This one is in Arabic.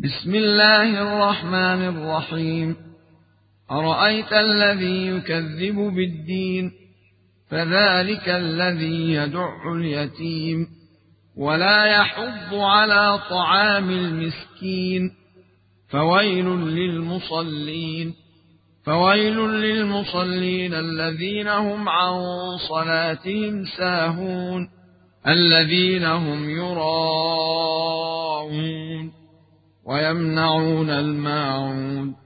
بسم الله الرحمن الرحيم. أرأيت الذي يكذب بالدين فذلك الذي يدع اليتيم ولا يحض على طعام المسكين فويل للمصلين الذين هم عن صلاتهم ساهون الذين هم يراءون ويمنعون الماعون